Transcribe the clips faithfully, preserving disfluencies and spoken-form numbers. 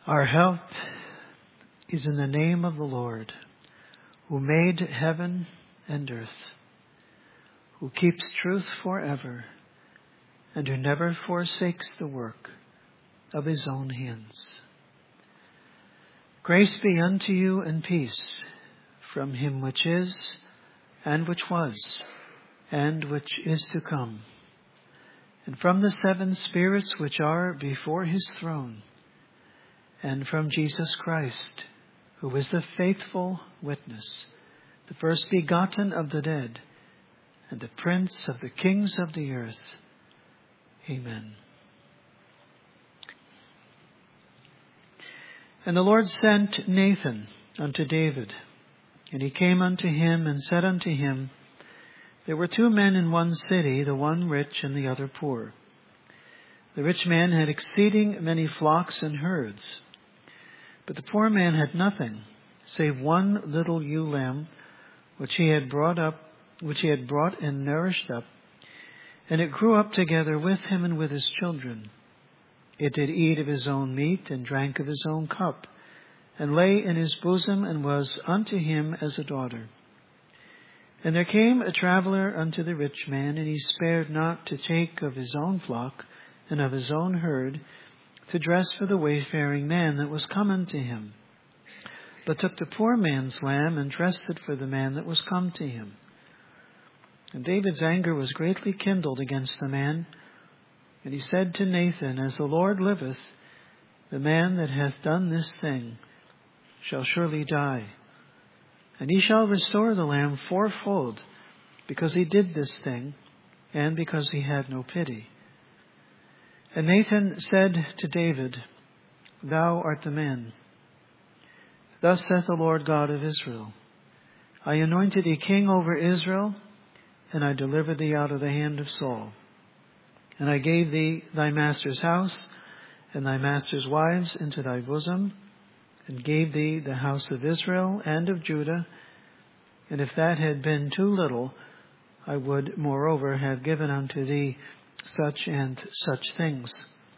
Our help is in the name of the Lord, who made heaven and earth, who keeps truth forever, and who never forsakes the work of his own hands. Grace be unto you and peace from him which is, and which was, and which is to come, and from the seven spirits which are before his throne, and from Jesus Christ, who is the faithful witness, the first begotten of the dead, and the prince of the kings of the earth. Amen. And the Lord sent Nathan unto David, and he came unto him and said unto him, There were two men in one city, the one rich and the other poor. The rich man had exceeding many flocks and herds, but the poor man had nothing, save one little ewe lamb, which he had brought up, which he had brought and nourished up, and it grew up together with him and with his children. It did eat of his own meat, and drank of his own cup, and lay in his bosom, and was unto him as a daughter. And there came a traveler unto the rich man, and he spared not to take of his own flock and of his own herd, to dress for the wayfaring man that was come unto him, but took the poor man's lamb, and dressed it for the man that was come to him. And David's anger was greatly kindled against the man, and he said to Nathan, As the Lord liveth, the man that hath done this thing shall surely die, and he shall restore the lamb fourfold, because he did this thing, and because he had no pity. And Nathan said to David, Thou art the man. Thus saith the Lord God of Israel, I anointed thee king over Israel, and I delivered thee out of the hand of Saul. And I gave thee thy master's house, and thy master's wives into thy bosom, and gave thee the house of Israel and of Judah. And if that had been too little, I would moreover have given unto thee such and such things.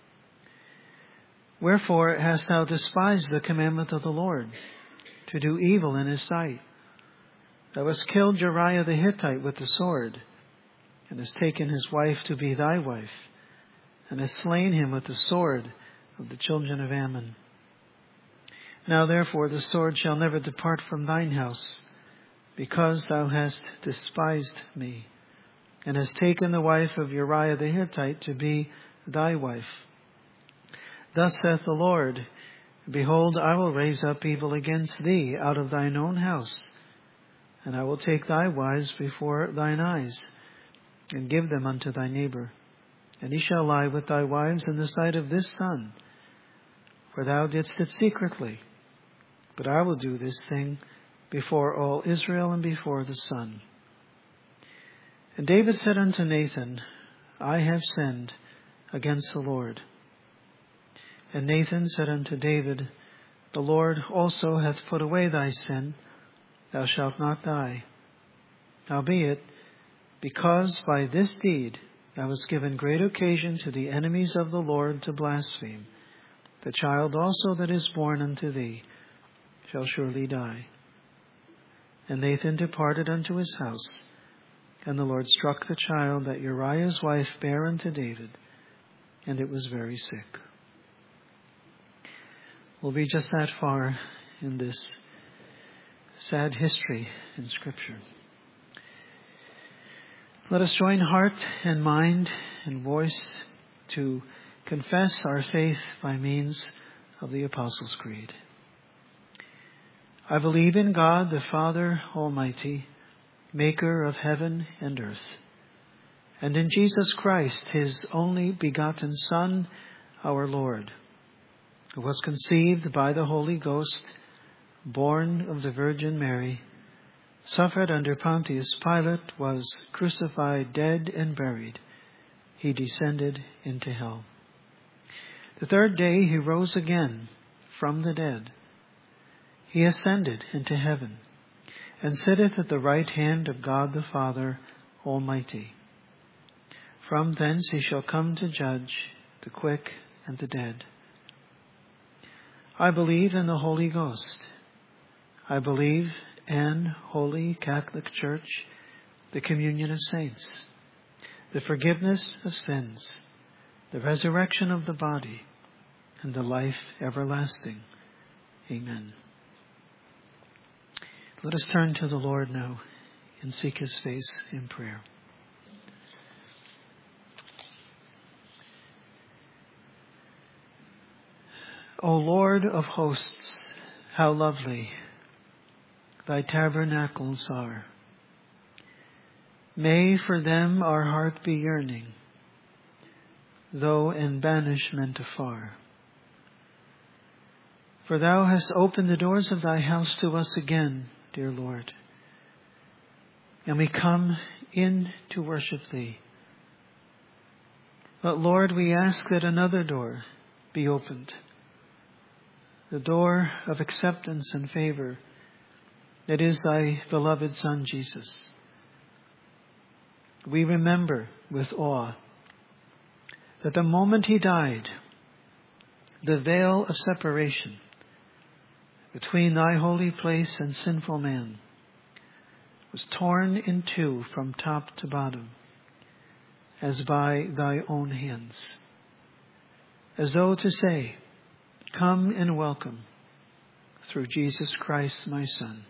Wherefore hast thou despised the commandment of the Lord, to do evil in his sight? Thou hast killed Uriah the Hittite with the sword, and hast taken his wife to be thy wife, and hast slain him with the sword of the children of Ammon. Now therefore the sword shall never depart from thine house, because thou hast despised me, and hast taken the wife of Uriah the Hittite to be thy wife. Thus saith the Lord, Behold, I will raise up evil against thee out of thine own house, and I will take thy wives before thine eyes, and give them unto thy neighbor. And he shall lie with thy wives in the sight of this sun, for thou didst it secretly. But I will do this thing before all Israel and before the sun. And David said unto Nathan, I have sinned against the Lord. And Nathan said unto David, The Lord also hath put away thy sin, thou shalt not die. Howbeit, because by this deed thou hast given great occasion to the enemies of the Lord to blaspheme, the child also that is born unto thee shall surely die. And Nathan departed unto his house, and the Lord struck the child that Uriah's wife bare unto David, and it was very sick. We'll be just that far in this sad history in Scripture. Let us join heart and mind and voice to confess our faith by means of the Apostles' Creed. I believe in God, the Father Almighty, maker of heaven and earth, and in Jesus Christ, his only begotten Son, our Lord, who was conceived by the Holy Ghost, born of the Virgin Mary, suffered under Pontius Pilate, was crucified, dead, and buried. He descended into hell. The third day he rose again from the dead. He ascended into heaven, and sitteth at the right hand of God the Father Almighty. From thence he shall come to judge the quick and the dead. I believe in the Holy Ghost. I believe in Holy Catholic Church, the communion of saints, the forgiveness of sins, the resurrection of the body, and the life everlasting. Amen. Let us turn to the Lord now and seek His face in prayer. O Lord of hosts, how lovely thy tabernacles are. May for them our heart be yearning, though in banishment afar. For thou hast opened the doors of thy house to us again, dear Lord, and we come in to worship thee. But Lord, we ask that another door be opened, the door of acceptance and favor that is thy beloved Son, Jesus. We remember with awe that the moment he died, the veil of separation between thy holy place and sinful man was torn in two from top to bottom, as by thy own hands, as though to say, come and welcome through Jesus Christ, my Son.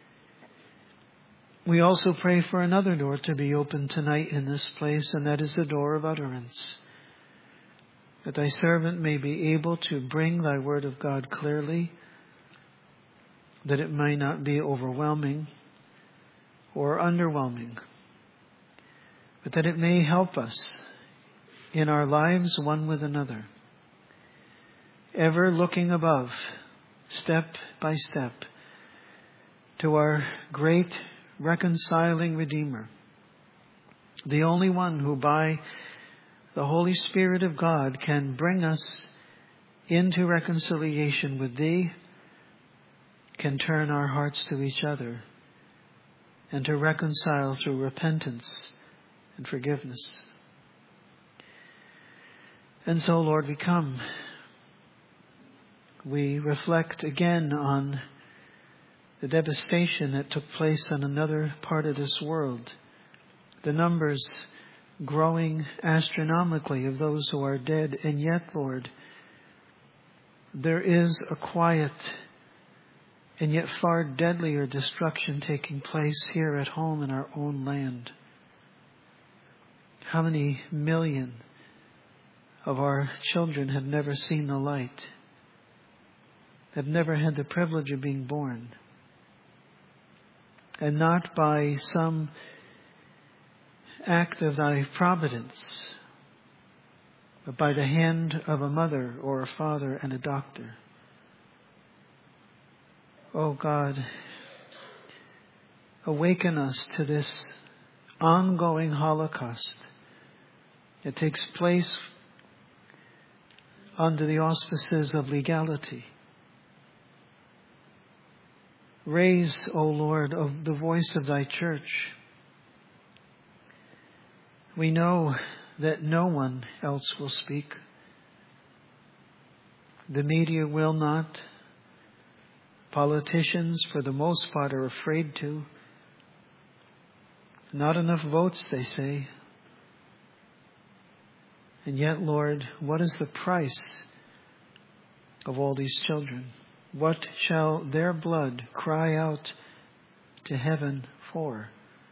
We also pray for another door to be opened tonight in this place, and that is the door of utterance, that thy servant may be able to bring thy word of God clearly, that it may not be overwhelming or underwhelming, but that it may help us in our lives one with another, ever looking above, step by step, to our great reconciling Redeemer, the only one who by the Holy Spirit of God can bring us into reconciliation with thee, can turn our hearts to each other, and to reconcile through repentance and forgiveness. And so, Lord, we come. We reflect again on the devastation that took place on another part of this world. The numbers growing astronomically of those who are dead. And yet, Lord, there is a quiet and yet far deadlier destruction taking place here at home in our own land. How many million of our children have never seen the light, have never had the privilege of being born, and not by some act of thy providence, but by the hand of a mother or a father and a doctor. Oh God, awaken us to this ongoing Holocaust that takes place under the auspices of legality. Raise, O Lord, of the voice of thy church. We know that no one else will speak. The media will not. Politicians, for the most part, are afraid to. Not enough votes, they say. And yet, Lord, what is the price of all these children? What shall their blood cry out to heaven for?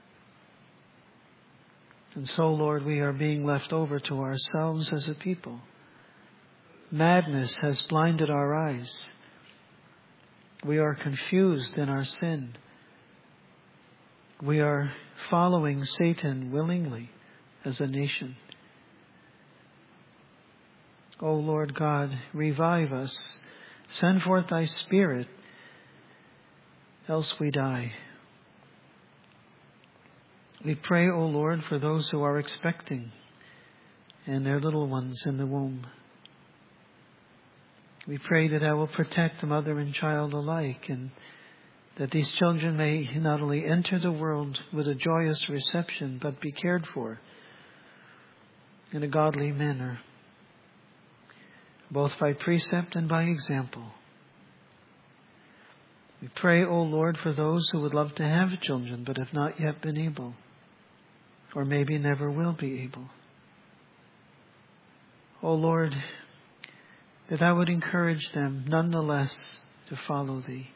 And so, Lord, we are being left over to ourselves as a people. Madness has blinded our eyes. We are confused in our sin. We are following Satan willingly as a nation. O Lord God, revive us. Send forth thy Spirit, else we die. We pray, O Lord, for those who are expecting and their little ones in the womb. We pray that thou will protect the mother and child alike, and that these children may not only enter the world with a joyous reception, but be cared for in a godly manner, both by precept and by example. We pray, O Lord, for those who would love to have children but have not yet been able, or maybe never will be able. O Lord, that Thou would encourage them nonetheless to follow Thee,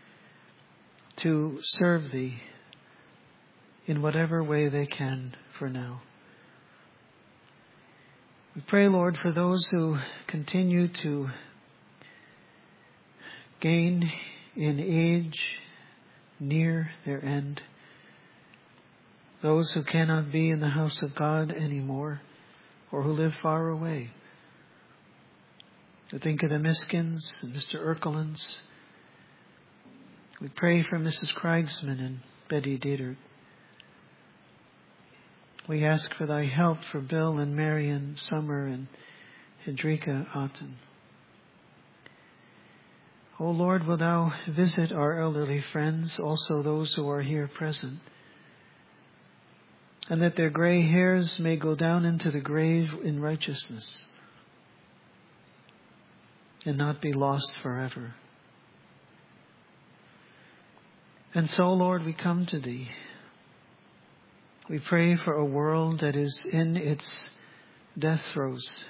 to serve Thee in whatever way they can for now. We pray, Lord, for those who continue to gain in age near their end, those who cannot be in the house of God anymore or who live far away. To think of the Miskins and Mister Erkelins. We pray for Missus Craigsman and Betty Dietert. We ask for Thy help for Bill and Marion Summer and Hedrika Otten. O Lord, will Thou visit our elderly friends, also those who are here present, and that their gray hairs may go down into the grave in righteousness and not be lost forever. And so, Lord, we come to Thee. We pray for a world that is in its death throes,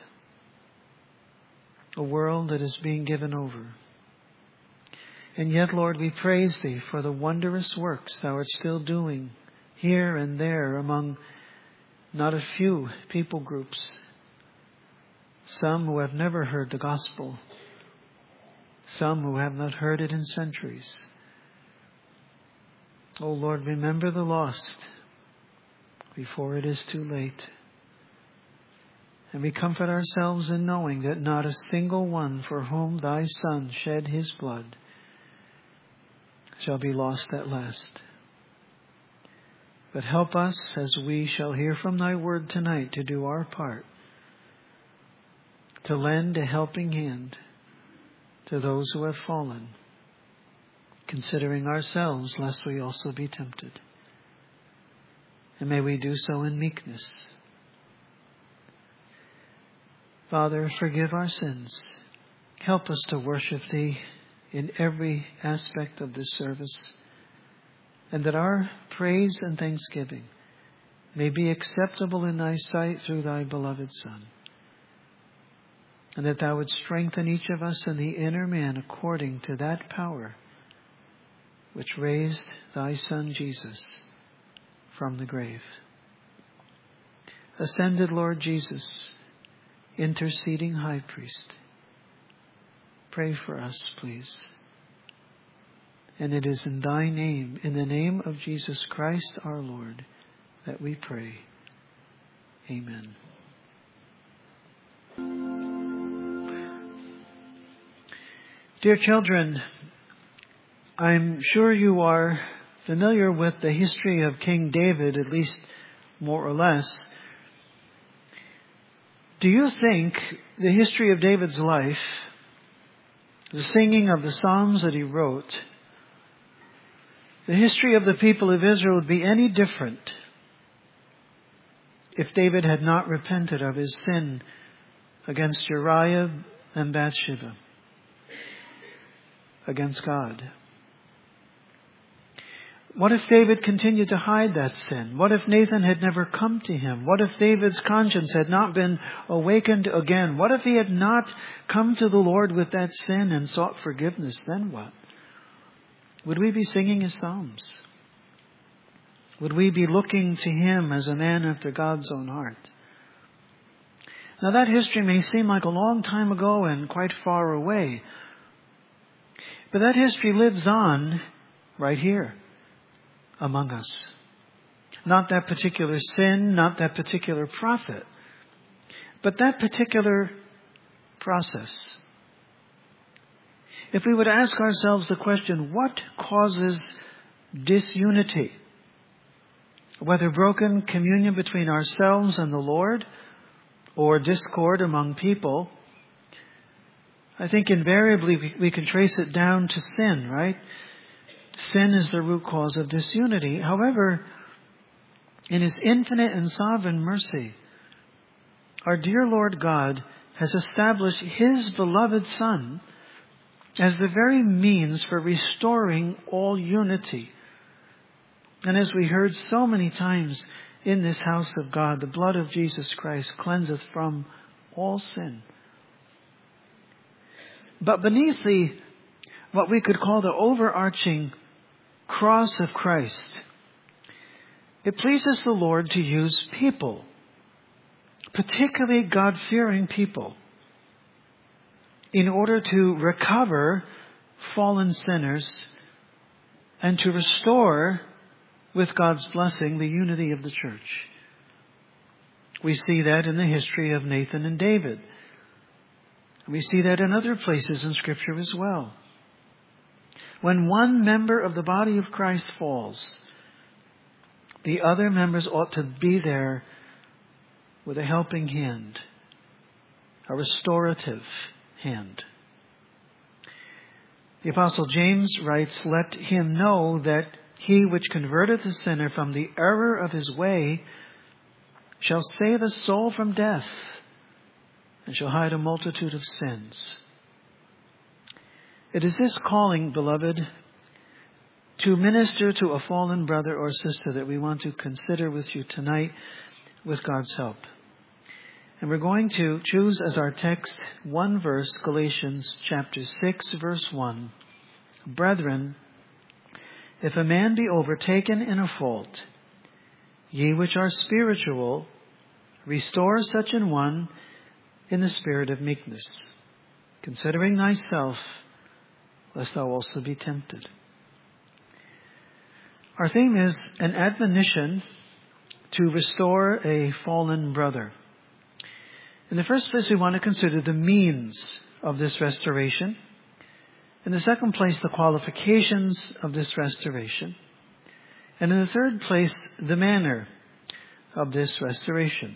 a world that is being given over. And yet, Lord, we praise Thee for the wondrous works Thou art still doing here and there among not a few people groups, some who have never heard the gospel, some who have not heard it in centuries. Oh Lord, remember the lost before it is too late. And we comfort ourselves in knowing that not a single one for whom Thy Son shed His blood shall be lost at last. But help us, as we shall hear from Thy word tonight, to do our part, to lend a helping hand to those who have fallen, considering ourselves lest we also be tempted. And may we do so in meekness. Father, forgive our sins. Help us to worship Thee in every aspect of this service, and that our praise and thanksgiving may be acceptable in Thy sight through Thy beloved Son, and that Thou would strengthen each of us in the inner man according to that power which raised Thy Son Jesus from the grave. Ascended Lord Jesus, interceding High Priest, pray for us, please. And it is in Thy name, in the name of Jesus Christ our Lord, that we pray. Amen. Dear children, I'm sure you are familiar with the history of King David, at least more or less. Do you think the history of David's life, the singing of the Psalms that he wrote, the history of the people of Israel would be any different if David had not repented of his sin against Uriah and Bathsheba, against God? What if David continued to hide that sin? What if Nathan had never come to him? What if David's conscience had not been awakened again? What if he had not come to the Lord with that sin and sought forgiveness? Then what? Would we be singing his psalms? Would we be looking to him as a man after God's own heart? Now that history may seem like a long time ago and quite far away, but that history lives on right here among us. Not that particular sin, not that particular prophet, but that particular process. If we would ask ourselves the question, what causes disunity? Whether broken communion between ourselves and the Lord, or discord among people, I think invariably we can trace it down to sin, right? Sin is the root cause of disunity. However, in His infinite and sovereign mercy, our dear Lord God has established His beloved Son as the very means for restoring all unity. And as we heard so many times in this house of God, the blood of Jesus Christ cleanseth from all sin. But beneath the, what we could call the overarching cross of Christ, it pleases the Lord to use people, particularly God-fearing people, in order to recover fallen sinners and to restore, with God's blessing, the unity of the church. We see that in the history of Nathan and David. We see that in other places in Scripture as well. When one member of the body of Christ falls, the other members ought to be there with a helping hand, a restorative hand. The Apostle James writes, "Let him know that he which converteth a sinner from the error of his way shall save a soul from death, and shall hide a multitude of sins." It is this calling, beloved, to minister to a fallen brother or sister that we want to consider with you tonight with God's help. And we're going to choose as our text one verse, Galatians chapter six, verse one. "Brethren, if a man be overtaken in a fault, ye which are spiritual, restore such an one in the spirit of meekness, considering thyself, lest thou also be tempted." Our theme is an admonition to restore a fallen brother. In the first place, we want to consider the means of this restoration. In the second place, the qualifications of this restoration. And in the third place, the manner of this restoration.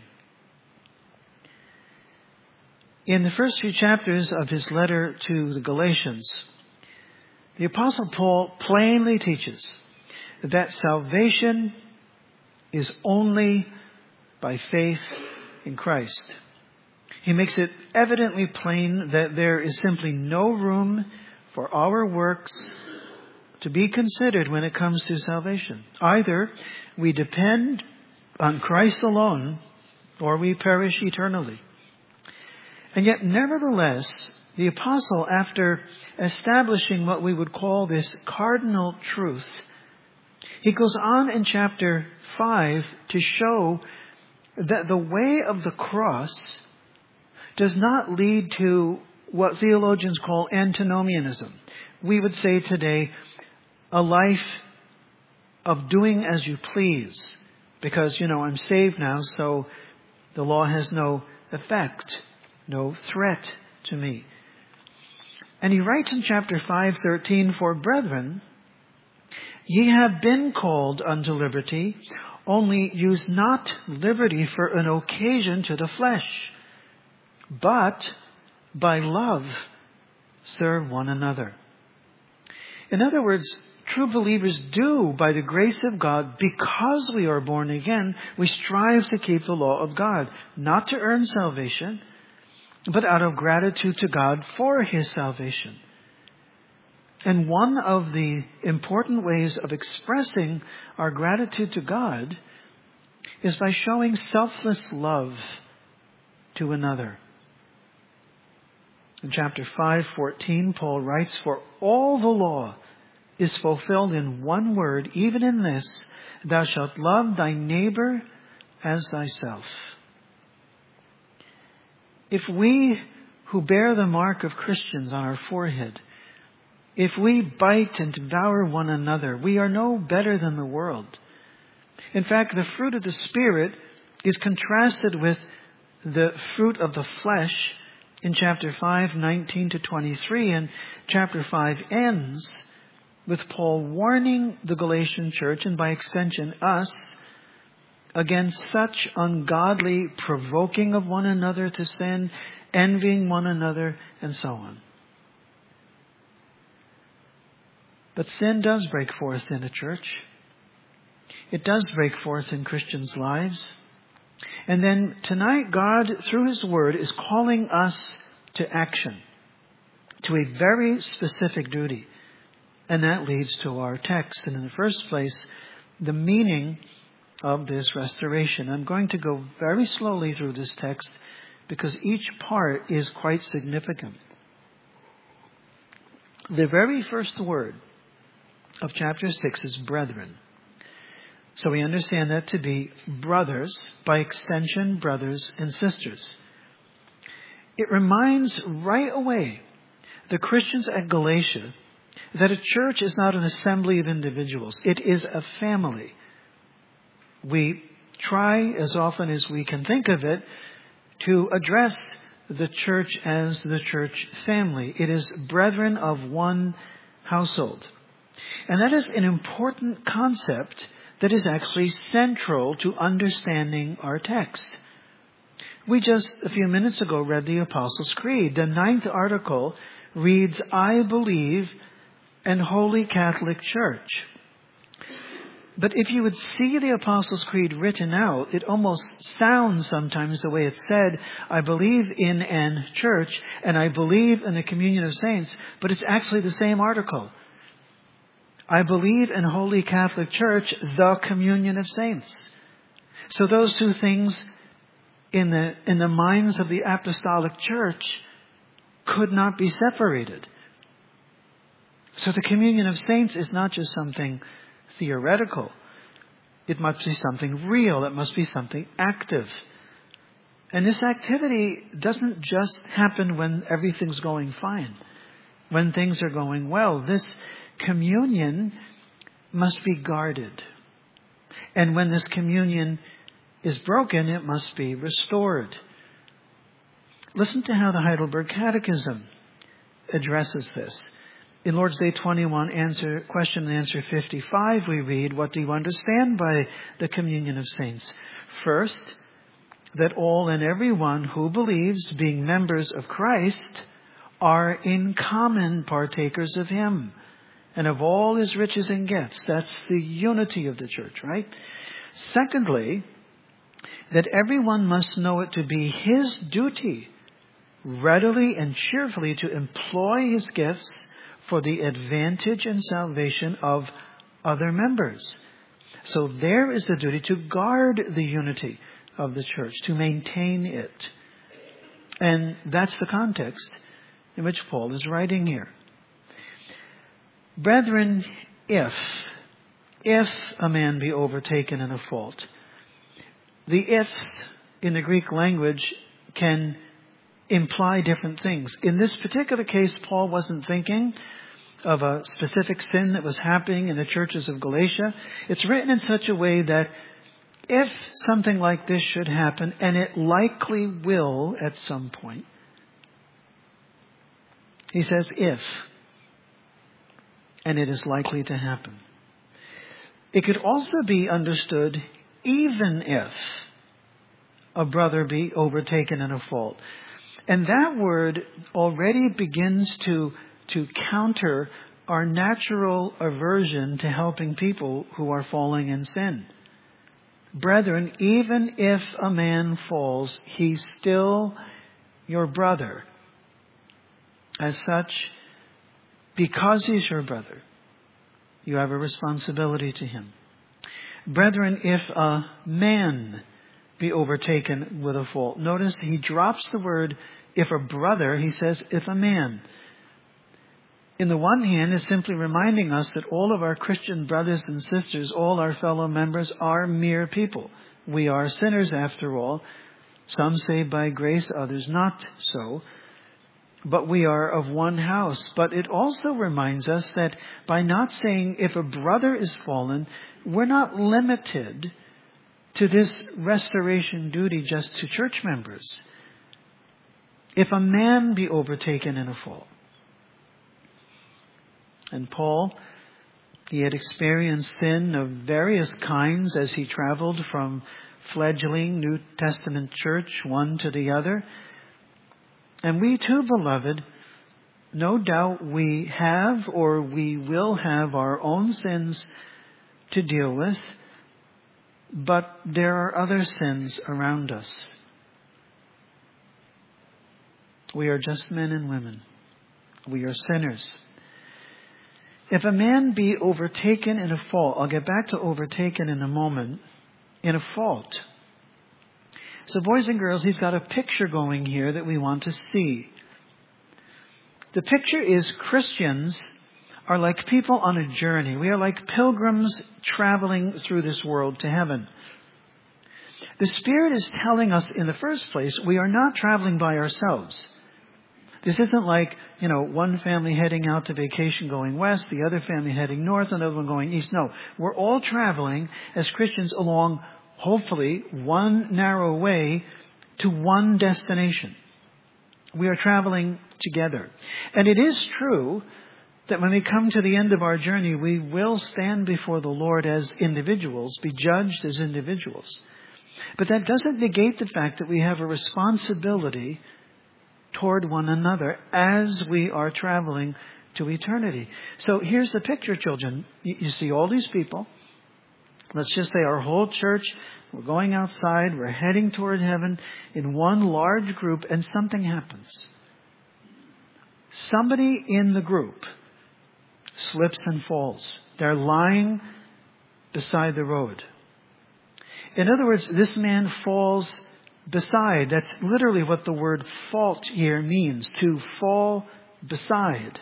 In the first few chapters of his letter to the Galatians, the Apostle Paul plainly teaches that salvation is only by faith in Christ. He makes it evidently plain that there is simply no room for our works to be considered when it comes to salvation. Either we depend on Christ alone, or we perish eternally. And yet, nevertheless, the apostle, after establishing what we would call this cardinal truth, he goes on in chapter five to show that the way of the cross does not lead to what theologians call antinomianism. We would say today, a life of doing as you please. Because, you know, I'm saved now, so the law has no effect, no threat to me. And he writes in chapter five thirteen, "For brethren, ye have been called unto liberty, only use not liberty for an occasion to the flesh, but by love serve one another." In other words, true believers do, by the grace of God, because we are born again, we strive to keep the law of God, not to earn salvation, but out of gratitude to God for His salvation. And one of the important ways of expressing our gratitude to God is by showing selfless love to another. In chapter five fourteen, Paul writes, "For all the law is fulfilled in one word, even in this, thou shalt love thy neighbor as thyself." If we who bear the mark of Christians on our forehead, if we bite and devour one another, we are no better than the world. In fact, the fruit of the Spirit is contrasted with the fruit of the flesh in chapter five, nineteen to twenty-three, and chapter five ends with Paul warning the Galatian church, and by extension us, against such ungodly provoking of one another to sin, envying one another, and so on. But sin does break forth in a church. It does break forth in Christians' lives. And then tonight, God, through His Word, is calling us to action, to a very specific duty. And that leads to our text. And in the first place, the meaning of this restoration. I'm going to go very slowly through this text because each part is quite significant. The very first word of chapter six is brethren. So we understand that to be brothers, by extension, brothers and sisters. It reminds right away the Christians at Galatia that a church is not an assembly of individuals. It is a family. We try, as often as we can think of it, to address the church as the church family. It is brethren of one household. And that is an important concept that is actually central to understanding our text. We just a few minutes ago read the Apostles' Creed. The ninth article reads, I believe in Holy Catholic Church. But if you would see the Apostles' Creed written out, it almost sounds sometimes the way it's said, I believe in an church and I believe in the communion of saints, but it's actually the same article. I believe in Holy Catholic Church, the communion of saints. So those two things in the, in the minds of the Apostolic Church could not be separated. So the communion of saints is not just something theoretical. It must be something real. It must be something active. And this activity doesn't just happen when everything's going fine, when things are going well. This communion must be guarded. And when this communion is broken, it must be restored. Listen to how the Heidelberg Catechism addresses this. In Lord's Day twenty-one, answer, question and answer fifty-five, we read, what do you understand by the communion of saints? First, that all and everyone who believes, being members of Christ, are in common partakers of Him and of all His riches and gifts. That's the unity of the church, right? Secondly, that everyone must know it to be his duty readily and cheerfully to employ his gifts for the advantage and salvation of other members. So there is the duty to guard the unity of the church, to maintain it. And that's the context in which Paul is writing here. Brethren, if, if a man be overtaken in a fault. The ifs in the Greek language can imply different things. In this particular case, Paul wasn't thinking of a specific sin that was happening in the churches of Galatia. It's written in such a way that if something like this should happen, and it likely will at some point, he says if, and it is likely to happen. It could also be understood even if a brother be overtaken in a fault. And that word already begins to, to counter our natural aversion to helping people who are falling in sin. Brethren, even if a man falls, he's still your brother. As such, because he's your brother, you have a responsibility to him. Brethren, if a man be overtaken with a fault. Notice he drops the word if a brother, he says if a man. In the one hand is simply reminding us that all of our Christian brothers and sisters, all our fellow members are mere people. We are sinners after all. Some say by grace, others not so. But we are of one house. But it also reminds us that by not saying if a brother is fallen, we're not limited to this restoration duty just to church members. If a man be overtaken in a fault. And Paul, he had experienced sin of various kinds as he traveled from fledgling New Testament church, one to the other. And we too, beloved, no doubt we have or we will have our own sins to deal with. But there are other sins around us. We are just men and women. We are sinners. If a man be overtaken in a fault, I'll get back to overtaken in a moment, in a fault. So boys and girls, he's got a picture going here that we want to see. The picture is Christians are like people on a journey. We are like pilgrims traveling through this world to heaven. The Spirit is telling us in the first place, we are not traveling by ourselves. This isn't like, you know, one family heading out to vacation going west, the other family heading north, another one going east. No, we're all traveling as Christians along, hopefully, one narrow way to one destination. We are traveling together. And it is true that when we come to the end of our journey, we will stand before the Lord as individuals, be judged as individuals. But that doesn't negate the fact that we have a responsibility toward one another as we are traveling to eternity. So here's the picture, children. You, you see all these people. Let's just say our whole church, we're going outside, we're heading toward heaven in one large group, and something happens. Somebody in the group slips and falls. They're lying beside the road. In other words, this man falls beside. That's literally what the word fault here means, to fall beside.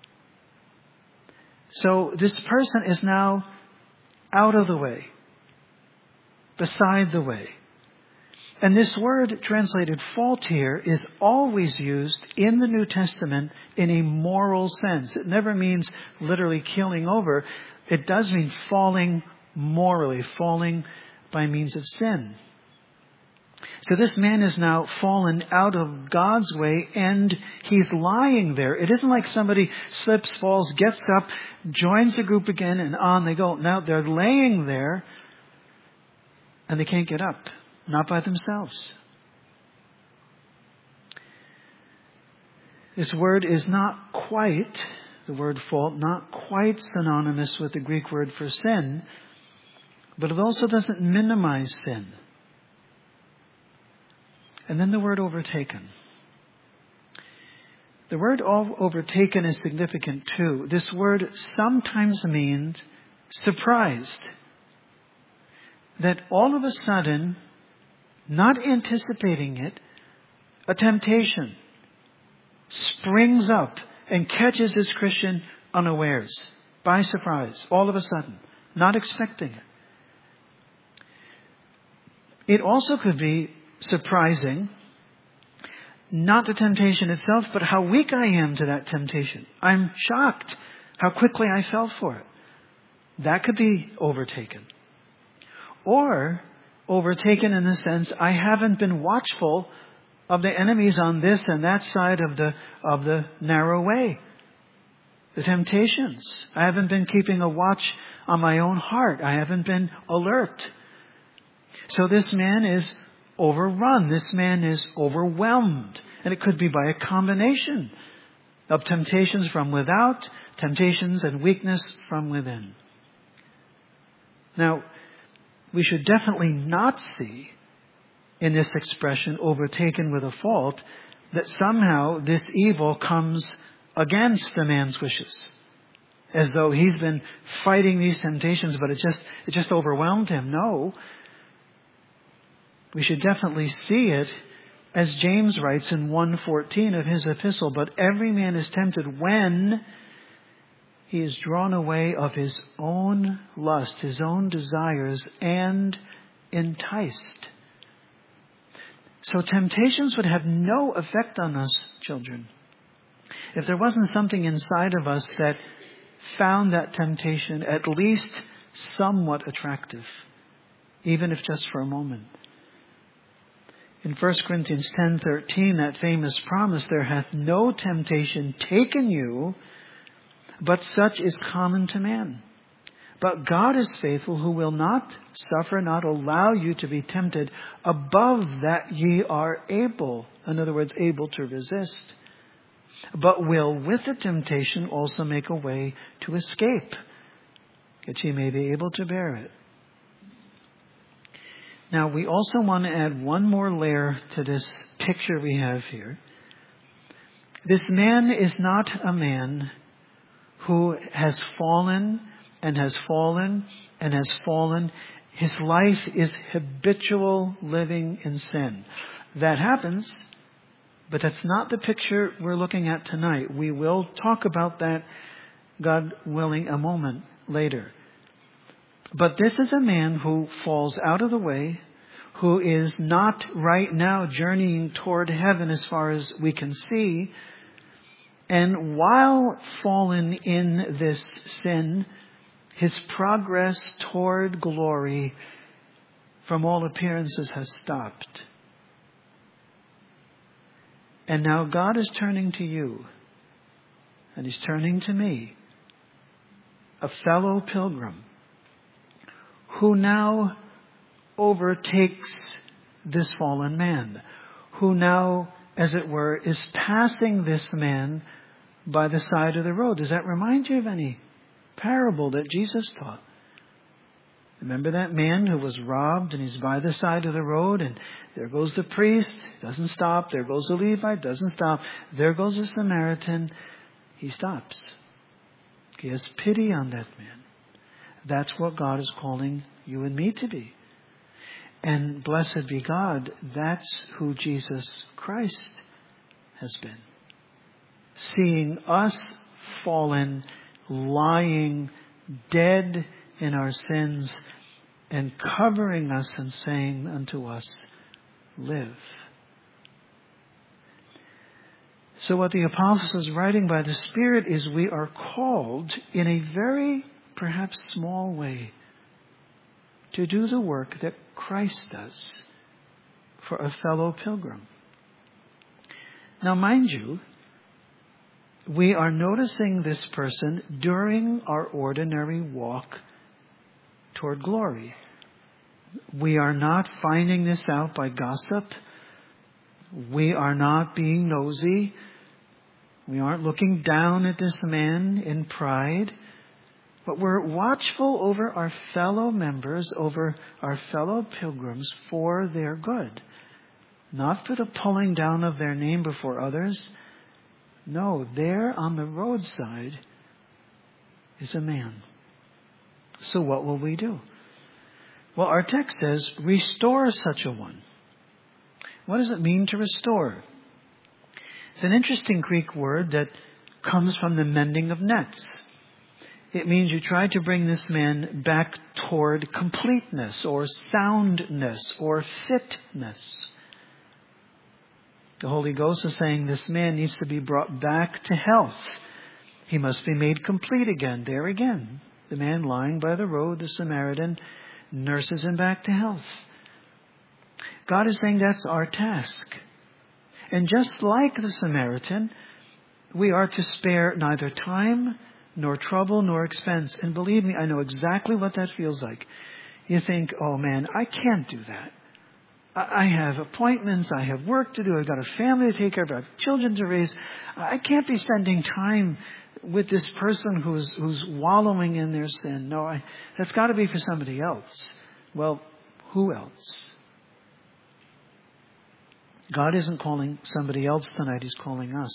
So this person is now out of the way, beside the way. And this word translated fault here is always used in the New Testament in a moral sense. It never means literally killing over. It does mean falling morally, falling by means of sin. So this man is now fallen out of God's way and he's lying there. It isn't like somebody slips, falls, gets up, joins the group again and on they go. Now they're laying there and they can't get up. Not by themselves. This word is not quite, the word fault, not quite synonymous with the Greek word for sin, but it also doesn't minimize sin. And then the word overtaken. The word overtaken is significant too. This word sometimes means surprised. That all of a sudden, not anticipating it, a temptation springs up and catches this Christian unawares, by surprise, all of a sudden, not expecting it. It also could be surprising, not the temptation itself, but how weak I am to that temptation. I'm shocked how quickly I fell for it. That could be overtaken. Or overtaken in the sense I haven't been watchful of the enemies on this and that side of the of the narrow way. The temptations. I haven't been keeping a watch on my own heart. I haven't been alert. So this man is overrun. This man is overwhelmed. And it could be by a combination of temptations from without, temptations and weakness from within. Now, we should definitely not see in this expression, overtaken with a fault, that somehow this evil comes against the man's wishes. As though he's been fighting these temptations, but it just, it just overwhelmed him. No. We should definitely see it as James writes in one fourteen of his epistle, but every man is tempted when he is drawn away of his own lust, his own desires, and enticed. So temptations would have no effect on us, children, if there wasn't something inside of us that found that temptation at least somewhat attractive, even if just for a moment. In First Corinthians ten thirteen, that famous promise, there hath no temptation taken you, but such is common to man. But God is faithful, who will not suffer, not allow you to be tempted above that ye are able. In other words, able to resist. But will with the temptation also make a way to escape, that ye may be able to bear it. Now, we also want to add one more layer to this picture we have here. This man is not a man who has fallen and has fallen and has fallen. His life is habitual living in sin. That happens, but that's not the picture we're looking at tonight. We will talk about that, God willing, a moment later. But this is a man who falls out of the way, who is not right now journeying toward heaven as far as we can see. And while fallen in this sin, his progress toward glory, from all appearances, has stopped. And now God is turning to you, and He's turning to me, a fellow pilgrim, who now overtakes this fallen man, who now, as it were, is passing this man by the side of the road. Does that remind you of any parable that Jesus taught? Remember that man who was robbed, and he's by the side of the road, and there goes the priest, doesn't stop. There goes the Levite, doesn't stop. There goes the Samaritan. He stops. He has pity on that man. That's what God is calling you and me to be. And blessed be God, that's who Jesus Christ has been. Seeing us fallen, lying, dead in our sins, and covering us and saying unto us, live. So what the apostle is writing by the Spirit is we are called in a very, perhaps small way, to do the work that Christ does for a fellow pilgrim. Now, mind you, we are noticing this person during our ordinary walk toward glory. We are not finding this out by gossip. We are not being nosy. We aren't looking down at this man in pride. But we're watchful over our fellow members, over our fellow pilgrims for their good. Not for the pulling down of their name before others. No, there on the roadside is a man. So what will we do? Well, our text says, restore such a one. What does it mean to restore? It's an interesting Greek word that comes from the mending of nets. It means you try to bring this man back toward completeness or soundness or fitness. The Holy Ghost is saying this man needs to be brought back to health. He must be made complete again. There again, the man lying by the road, the Samaritan, nurses him back to health. God is saying that's our task. And just like the Samaritan, we are to spare neither time nor trouble nor expense. And believe me, I know exactly what that feels like. You think, oh man, I can't do that. I have appointments, I have work to do, I've got a family to take care of, I have children to raise. I can't be spending time with this person who's who's wallowing in their sin. No, I, that's got to be for somebody else. Well, who else? God isn't calling somebody else tonight, He's calling us.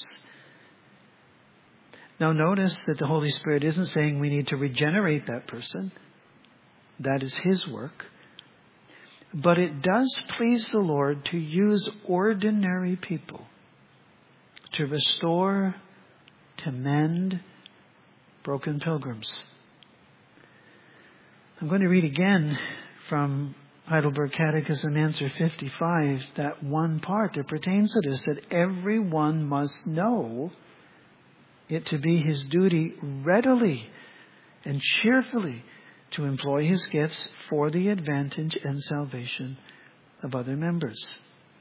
Now notice that the Holy Spirit isn't saying we need to regenerate that person. That is His work. But it does please the Lord to use ordinary people to restore, to mend broken pilgrims. I'm going to read again from Heidelberg Catechism, answer fifty-five, that one part that pertains to this, that everyone must know it to be his duty readily and cheerfully to employ his gifts for the advantage and salvation of other members.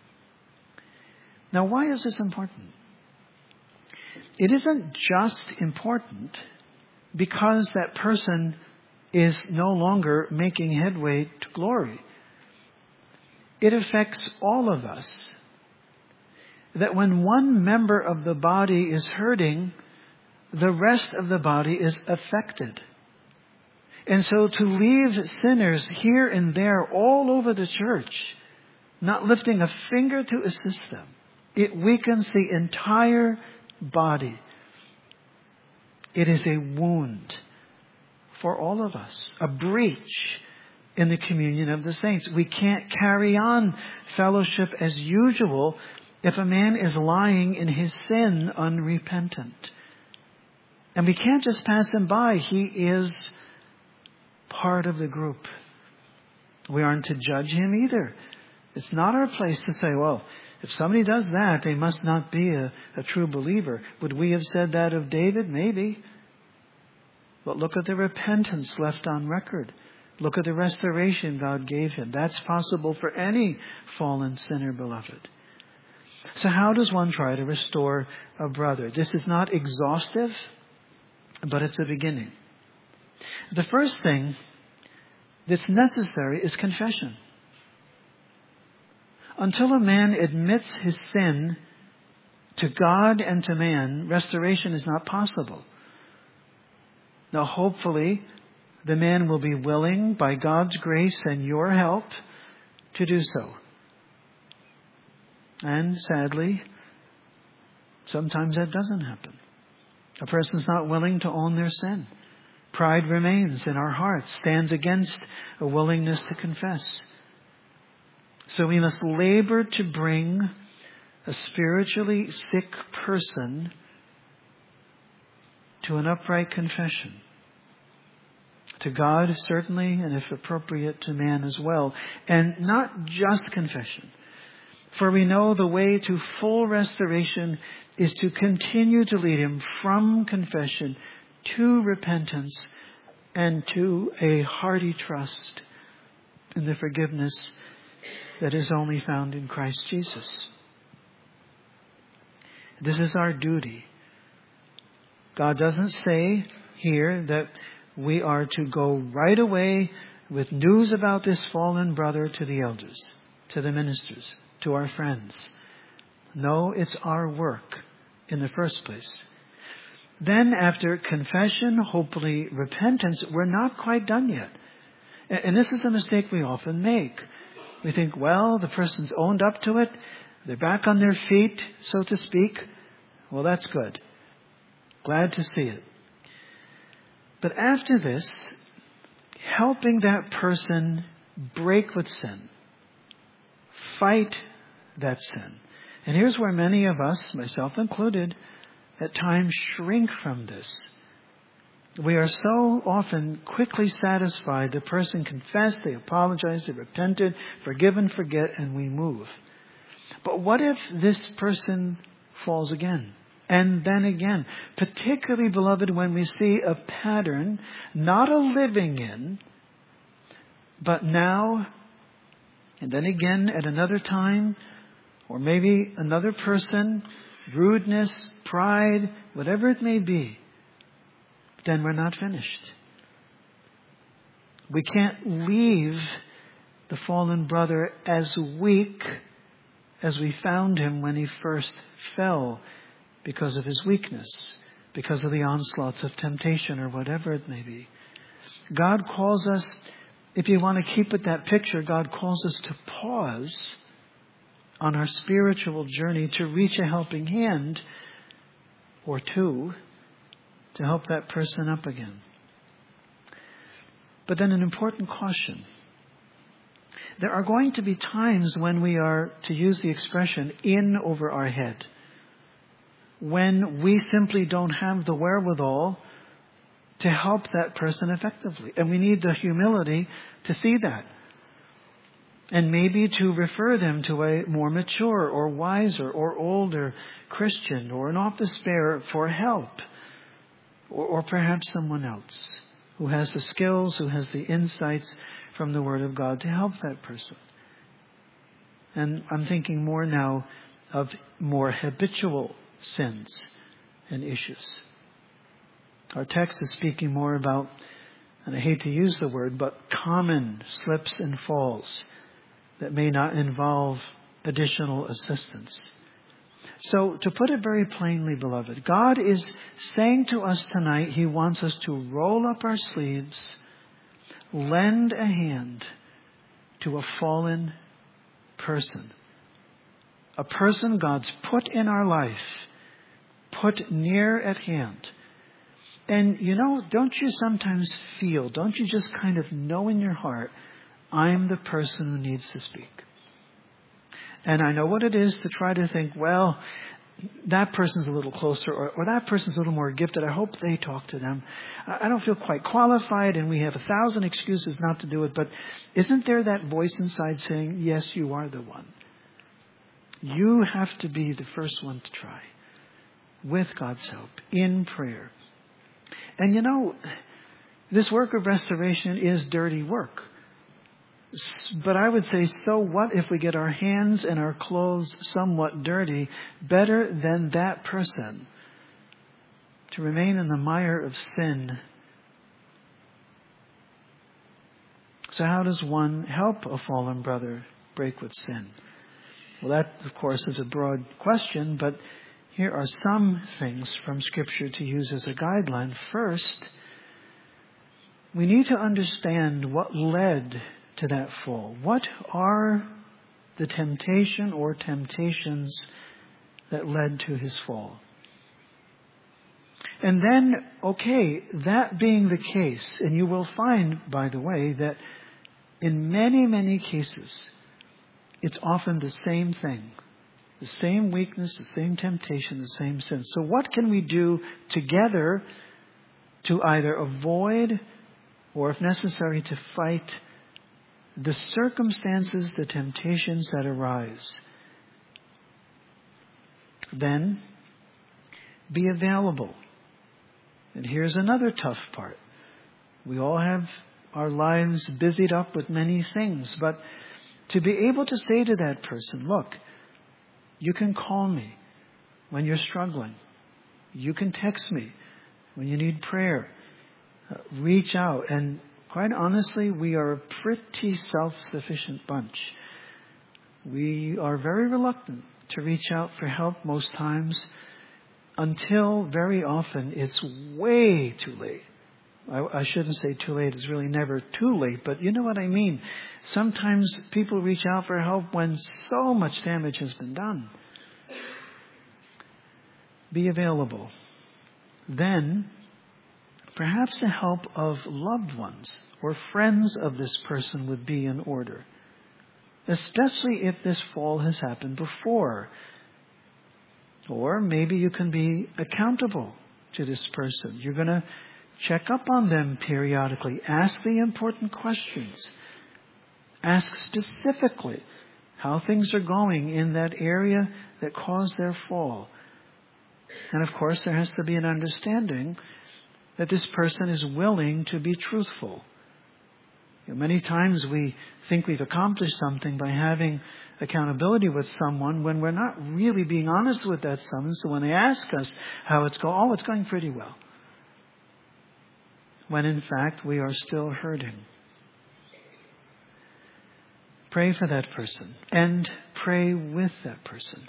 Now, why is this important? It isn't just important because that person is no longer making headway to glory. It affects all of us. That when one member of the body is hurting, the rest of the body is affected. And so to leave sinners here and there all over the church, not lifting a finger to assist them, it weakens the entire body. It is a wound for all of us, a breach in the communion of the saints. We can't carry on fellowship as usual if a man is lying in his sin unrepentant. And we can't just pass him by. He is part of the group. We aren't to judge him either. It's not our place to say, well, if somebody does that, they must not be a, a true believer. Would we have said that of David? Maybe. But look at the repentance left on record. Look at the restoration God gave him. That's possible for any fallen sinner, beloved. So how does one try to restore a brother? This is not exhaustive, but it's a beginning. The first thing that's necessary is confession. Until a man admits his sin to God and to man, restoration is not possible. Now, hopefully, the man will be willing, by God's grace and your help, to do so. And sadly, sometimes that doesn't happen. A person's not willing to own their sin. Pride remains in our hearts, stands against a willingness to confess. So we must labor to bring a spiritually sick person to an upright confession. To God, certainly, and if appropriate, to man as well. And not just confession. For we know the way to full restoration is to continue to lead him from confession to repentance and to a hearty trust in the forgiveness that is only found in Christ Jesus. This is our duty. God doesn't say here that we are to go right away with news about this fallen brother to the elders, to the ministers, to our friends. No, it's our work in the first place. Then after confession, hopefully repentance, we're not quite done yet. And this is a mistake we often make. We think, well, the person's owned up to it. They're back on their feet, so to speak. Well, that's good. Glad to see it. But after this, helping that person break with sin. Fight that sin. And here's where many of us, myself included, at times shrink from this. We are so often quickly satisfied. The person confessed, they apologized, they repented, forgive and forget, and we move. But what if this person falls again? And then again, particularly, beloved, when we see a pattern, not a living in, but now, and then again at another time, or maybe another person, rudeness, pride, whatever it may be, then we're not finished. We can't leave the fallen brother as weak as we found him when he first fell, because of his weakness, because of the onslaughts of temptation or whatever it may be. God calls us, if you want to keep with that picture, God calls us to pause on our spiritual journey to reach a helping hand or two to help that person up again. But then an important caution. There are going to be times when we are, to use the expression, in over our head. When we simply don't have the wherewithal to help that person effectively. And we need the humility to see that. And maybe to refer them to a more mature or wiser or older Christian or an office bearer for help. Or, or perhaps someone else who has the skills, who has the insights from the Word of God to help that person. And I'm thinking more now of more habitual sins and issues. Our text is speaking more about, and I hate to use the word, but common slips and falls that may not involve additional assistance. So, to put it very plainly, beloved, God is saying to us tonight, He wants us to roll up our sleeves, lend a hand to a fallen person. A person God's put in our life, put near at hand. And you know, don't you sometimes feel, don't you just kind of know in your heart, I'm the person who needs to speak. And I know what it is to try to think, well, that person's a little closer, or, or that person's a little more gifted. I hope they talk to them. I don't feel quite qualified, and we have a thousand excuses not to do it. But isn't there that voice inside saying, yes, you are the one? You have to be the first one to try, with God's help, in prayer. And you know, this work of restoration is dirty work. But I would say, so what if we get our hands and our clothes somewhat dirty, better than that person to remain in the mire of sin? So how does one help a fallen brother break with sin? Well, that, of course, is a broad question, but here are some things from Scripture to use as a guideline. First, we need to understand what led to that fall. What are the temptation or temptations that led to his fall? And then, okay, that being the case, and you will find, by the way, that in many, many cases, it's often the same thing. The same weakness, the same temptation, the same sin. So what can we do together to either avoid or, if necessary, to fight the circumstances, the temptations that arise? Then, be available. And here's another tough part. We all have our lives busied up with many things, but to be able to say to that person, look, you can call me when you're struggling. You can text me when you need prayer. Uh, reach out. And quite honestly, we are a pretty self-sufficient bunch. We are very reluctant to reach out for help most times until very often it's way too late. I, I shouldn't say too late. It's really never too late, but you know what I mean. Sometimes people reach out for help when so much damage has been done. Be available. Then, perhaps the help of loved ones or friends of this person would be in order, especially if this fall has happened before. Or maybe you can be accountable to this person. You're going to check up on them periodically. Ask the important questions. Ask specifically how things are going in that area that caused their fall. And of course, there has to be an understanding that this person is willing to be truthful. You know, many times we think we've accomplished something by having accountability with someone when we're not really being honest with that someone. So when they ask us how it's going, oh, it's going pretty well. When in fact we are still hurting. Pray for that person and pray with that person.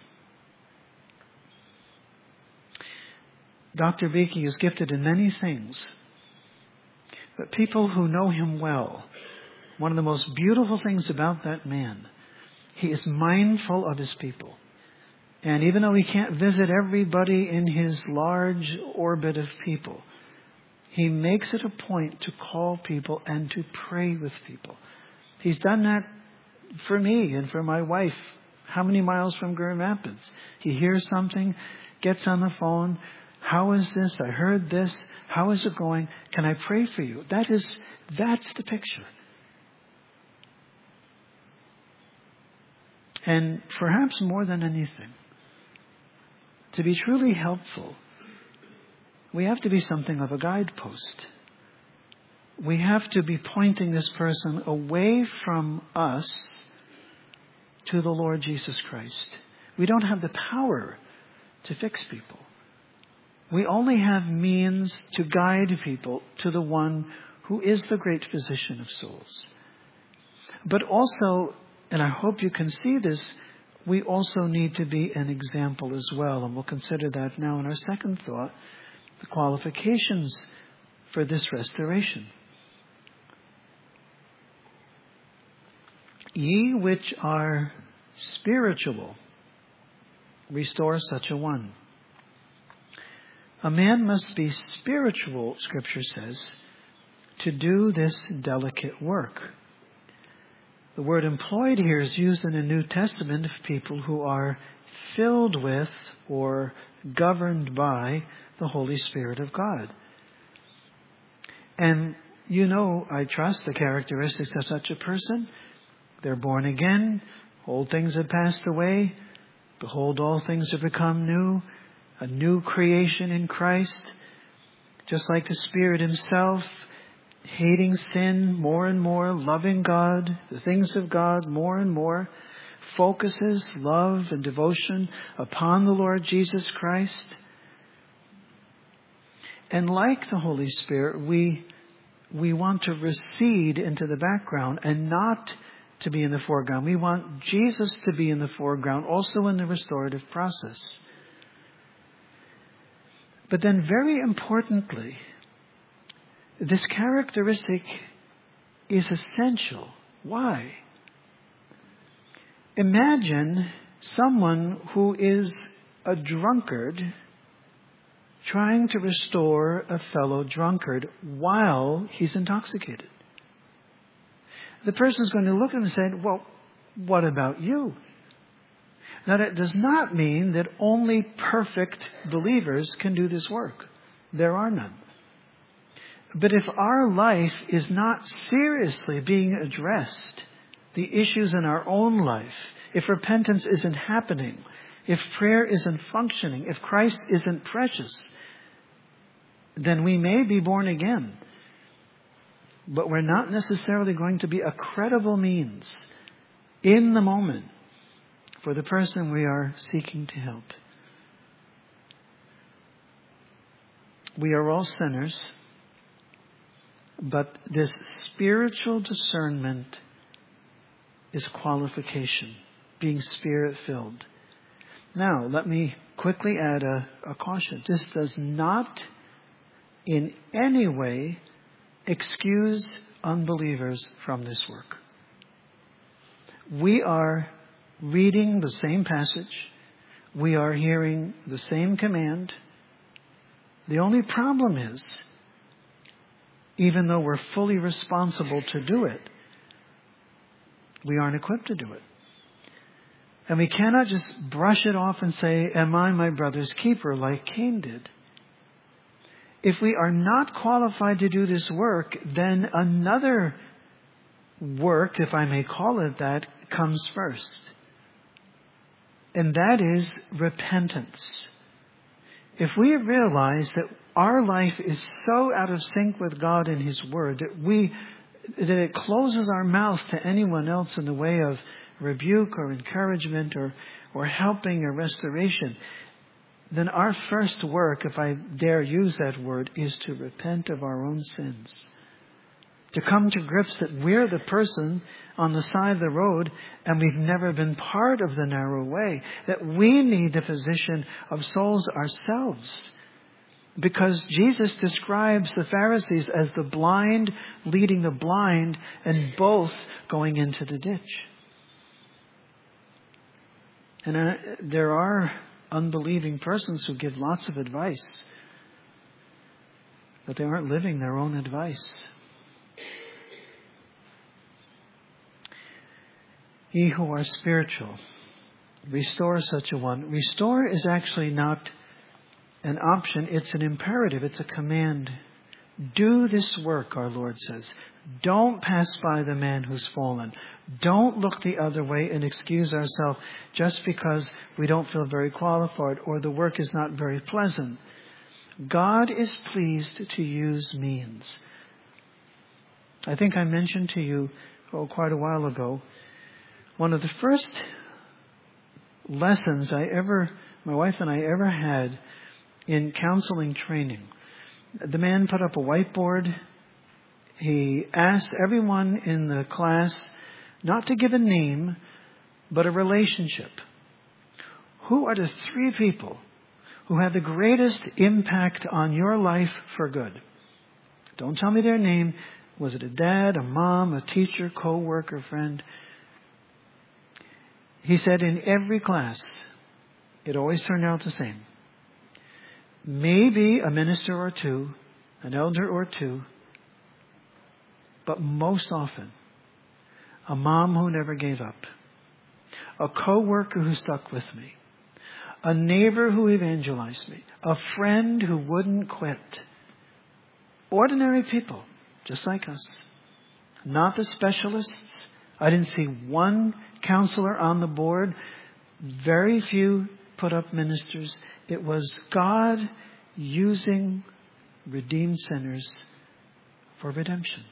Doctor Beakey is gifted in many things, but people who know him well, one of the most beautiful things about that man, he is mindful of his people. And even though he can't visit everybody in his large orbit of people, he makes it a point to call people and to pray with people. He's done that for me and for my wife. How many miles from Grand Rapids? He hears something, gets on the phone. How is this? I heard this. How is it going? Can I pray for you? That is, that's the picture. And perhaps more than anything, to be truly helpful, we have to be something of a guidepost. We have to be pointing this person away from us to the Lord Jesus Christ. We don't have the power to fix people. We only have means to guide people to the one who is the great physician of souls. But also, and I hope you can see this, we also need to be an example as well. And we'll consider that now in our second thought, the qualifications for this restoration. Ye which are spiritual, restore such a one. A man must be spiritual, Scripture says, to do this delicate work. The word employed here is used in the New Testament of people who are filled with or governed by the Holy Spirit of God. And you know, I trust, the characteristics of such a person. They're born again. Old things have passed away. Behold, all things have become new. A new creation in Christ. Just like the Spirit Himself, hating sin more and more, loving God, the things of God more and more, focuses love and devotion upon the Lord Jesus Christ. And like the Holy Spirit, we we want to recede into the background and not to be in the foreground. We want Jesus to be in the foreground, also in the restorative process. But then very importantly, this characteristic is essential. Why? Imagine someone who is a drunkard trying to restore a fellow drunkard while he's intoxicated. The person's going to look at him and say, well, what about you? Now, that does not mean that only perfect believers can do this work. There are none. But if our life is not seriously being addressed, the issues in our own life, if repentance isn't happening, if prayer isn't functioning, if Christ isn't precious, then we may be born again. But we're not necessarily going to be a credible means in the moment for the person we are seeking to help. We are all sinners, but this spiritual discernment is qualification, being Spirit-filled. Now, let me quickly add a, a caution. This does not in any way excuse unbelievers from this work. We are reading the same passage. We are hearing the same command. The only problem is, even though we're fully responsible to do it, we aren't equipped to do it. And we cannot just brush it off and say, am I my brother's keeper, like Cain did? If we are not qualified to do this work, then another work, if I may call it that, comes first. And that is repentance. If we realize that our life is so out of sync with God and His Word that we that it closes our mouth to anyone else in the way of rebuke or encouragement or, or helping or restoration, then our first work, if I dare use that word, is to repent of our own sins. To come to grips that we're the person on the side of the road and we've never been part of the narrow way. That we need the physician of souls ourselves. Because Jesus describes the Pharisees as the blind leading the blind and both going into the ditch. And uh, there are unbelieving persons who give lots of advice, but they aren't living their own advice. Ye who are spiritual, restore such a one. Restore is actually not an option, it's an imperative, it's a command. Do this work, our Lord says. Don't pass by the man who's fallen. Don't look the other way and excuse ourselves just because we don't feel very qualified or the work is not very pleasant. God is pleased to use means. I think I mentioned to you, oh, quite a while ago, one of the first lessons I ever, my wife and I ever had in counseling training. The man put up a whiteboard. He asked everyone in the class not to give a name, but a relationship. Who are the three people who have the greatest impact on your life for good? Don't tell me their name. Was it a dad, a mom, a teacher, co-worker, friend? He said in every class, it always turned out the same. maybe a minister or two, an elder or two, but most often, a mom who never gave up, a co-worker who stuck with me, a neighbor who evangelized me, a friend who wouldn't quit. Ordinary people, just like us. Not the specialists. I didn't see one counselor on the board. Very few put up ministers. It was God using redeemed sinners for redemption.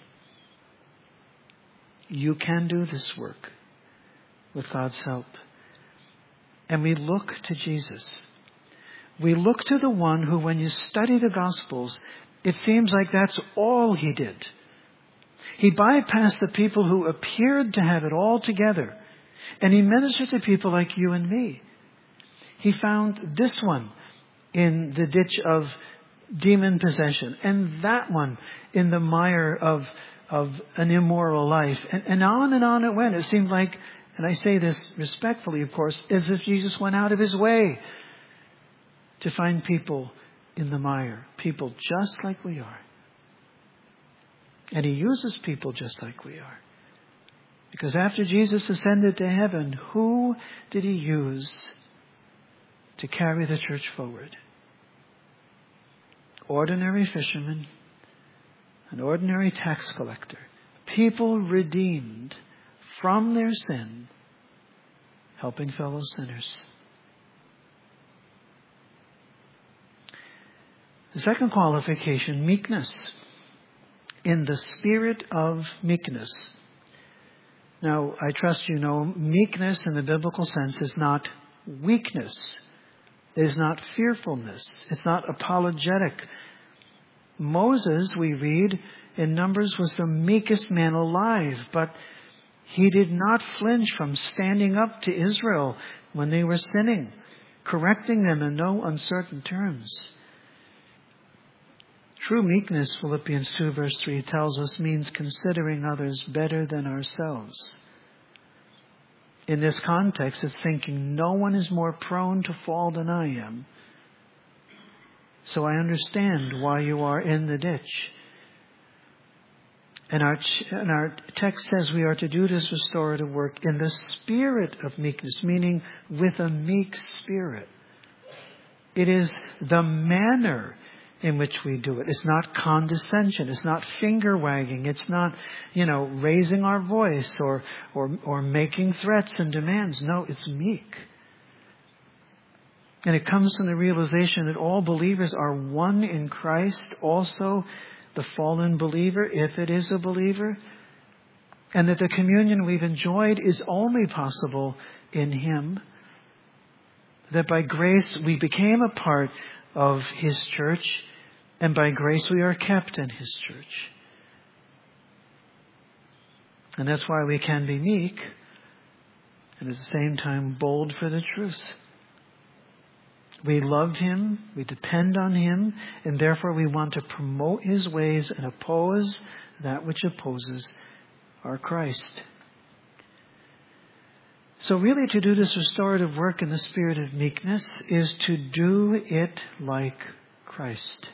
You can do this work with God's help. And we look to Jesus. We look to the one who, when you study the Gospels, it seems like that's all he did. He bypassed the people who appeared to have it all together. And he ministered to people like you and me. He found this one in the ditch of demon possession, and that one in the mire of of an immoral life. And, and on and on it went. It seemed like, and I say this respectfully, of course, as if Jesus went out of his way to find people in the mire. People just like we are. And he uses people just like we are. Because after Jesus ascended to heaven, who did he use to carry the church forward? Ordinary fishermen, an ordinary tax collector, people redeemed from their sin, helping fellow sinners. The second qualification, meekness. In the spirit of meekness. Now, I trust you know, meekness in the biblical sense is not weakness. It is not fearfulness. It's not apologetic. Moses, we read in Numbers, was the meekest man alive, but he did not flinch from standing up to Israel when they were sinning, correcting them in no uncertain terms. True meekness, Philippians two verse three tells us, means considering others better than ourselves. In this context, it's thinking no one is more prone to fall than I am. So I understand why you are in the ditch. And our, and our text says we are to do this restorative work in the spirit of meekness, meaning with a meek spirit. It is the manner in which we do it. It's not condescension. It's not finger wagging. It's not, you know, raising our voice or, or, or making threats and demands. No, it's meek. And it comes from the realization that all believers are one in Christ, also the fallen believer, if it is a believer, and that the communion we've enjoyed is only possible in him. That by grace we became a part of his church, and by grace we are kept in his church. And that's why we can be meek and at the same time bold for the truth. We love him, we depend on him, and therefore we want to promote his ways and oppose that which opposes our Christ. So really, to do this restorative work in the spirit of meekness is to do it like Christ.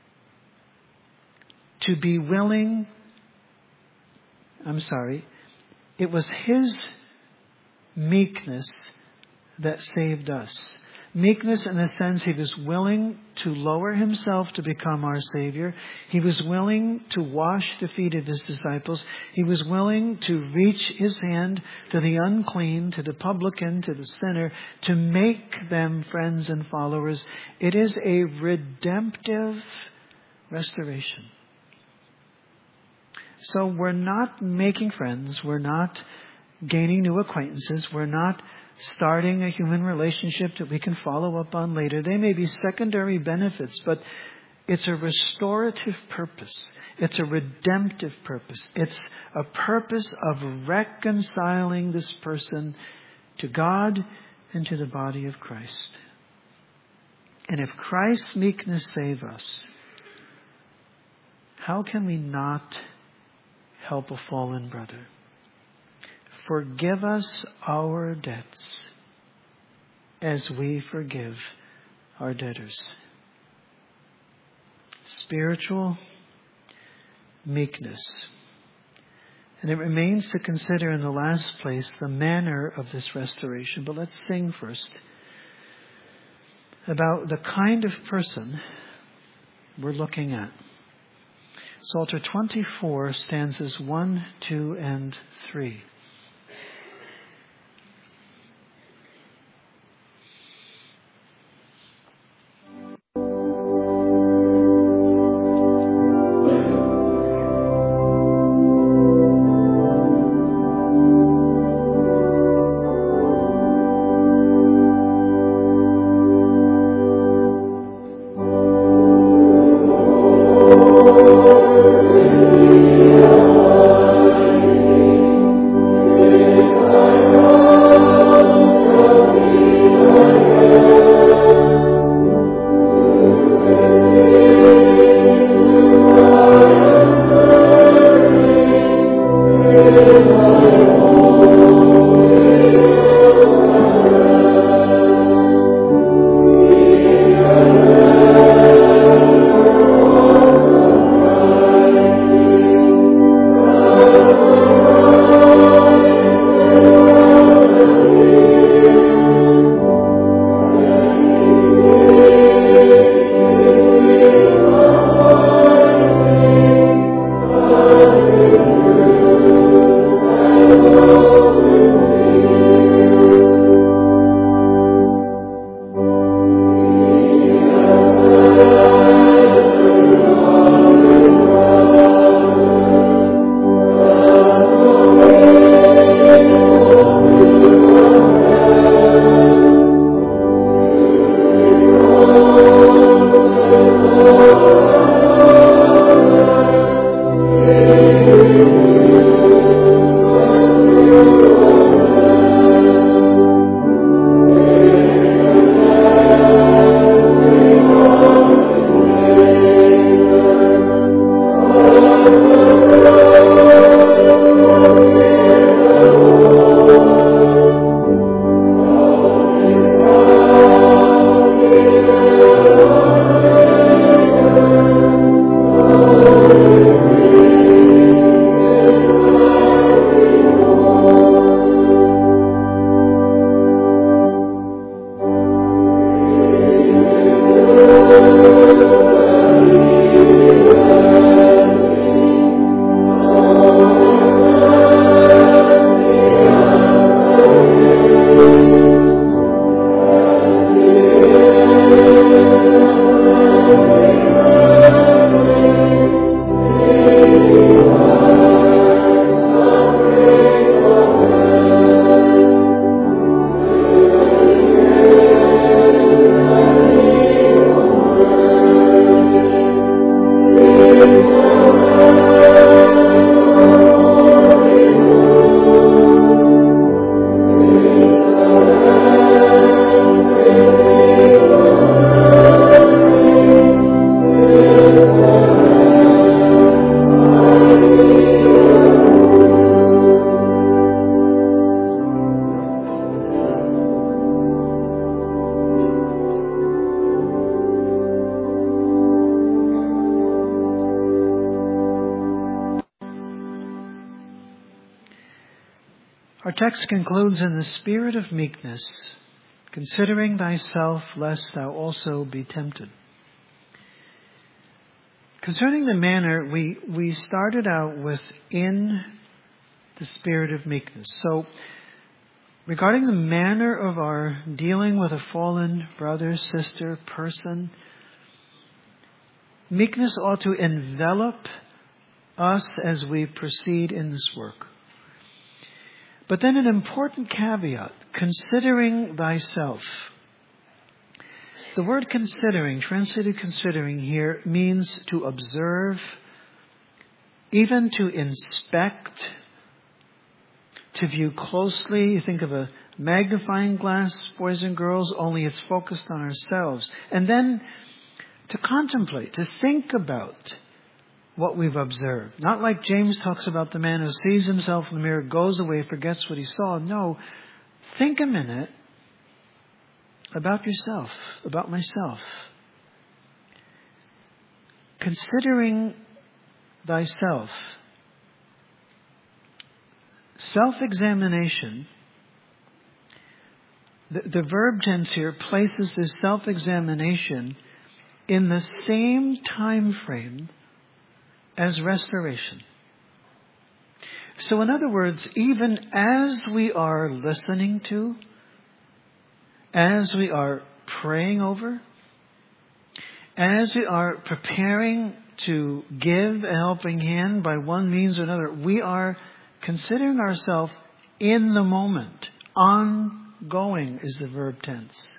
To be willing, I'm sorry, it was his meekness that saved us. Meekness in the sense he was willing to lower himself to become our Savior. He was willing to wash the feet of his disciples. He was willing to reach his hand to the unclean, to the publican, to the sinner, to make them friends and followers. It is a redemptive restoration. So we're not making friends. We're not gaining new acquaintances. We're not starting a human relationship that we can follow up on later. They may be secondary benefits, but it's a restorative purpose. It's a redemptive purpose. It's a purpose of reconciling this person to God and to the body of Christ. And if Christ's meekness save us, how can we not help a fallen brother? Forgive us our debts as we forgive our debtors. spiritual meekness. And it remains to consider in the last place the manner of this restoration. But let's sing first about the kind of person we're looking at. Psalter twenty-four, stanzas one, two, and three. Our text concludes, in the spirit of meekness, considering thyself, lest thou also be tempted. Concerning the manner, we, we started out with in the spirit of meekness. So, regarding the manner of our dealing with a fallen brother, sister, person, meekness ought to envelop us as we proceed in this work. But then an important caveat, considering thyself. The word considering, translated considering here, means to observe, even to inspect, to view closely. You think of a magnifying glass, boys and girls, only it's focused on ourselves. And then to contemplate, to think about what we've observed. Not like James talks about the man who sees himself in the mirror, goes away, forgets what he saw. No, think a minute about yourself, about myself. considering thyself. Self-examination, the, the verb tense here places this self-examination in the same time frame as restoration. So in other words, even as we are listening to, as we are praying over, as we are preparing to give a helping hand by one means or another, we are considering ourselves in the moment. Ongoing is the verb tense.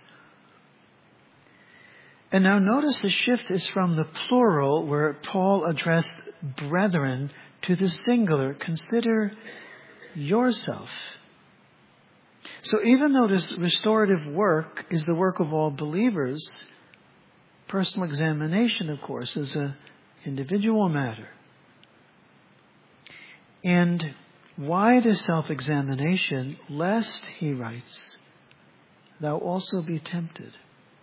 And now notice the shift is from the plural, where Paul addressed brethren, to the singular. Consider yourself. So even though this restorative work is the work of all believers, personal examination, of course, is an individual matter. And why this self-examination? Lest, he writes, thou also be tempted.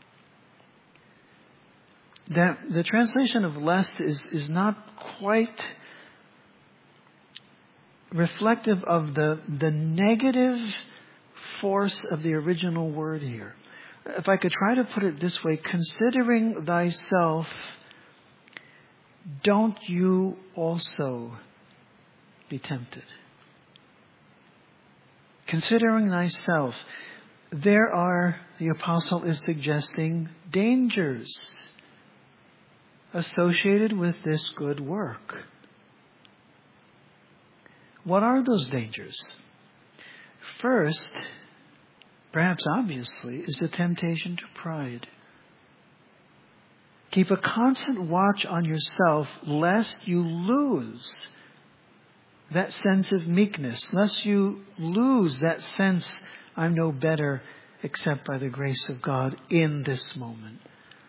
That the translation of lest is, is not quite reflective of the, the negative force of the original word here. If I could try to put it this way, considering thyself, don't you also be tempted? Considering thyself, there are, the apostle is suggesting, dangers associated with this good work. What are those dangers? First, perhaps obviously, is the temptation to pride. Keep a constant watch on yourself lest you lose that sense of meekness, lest you lose that sense, I'm no better except by the grace of God in this moment.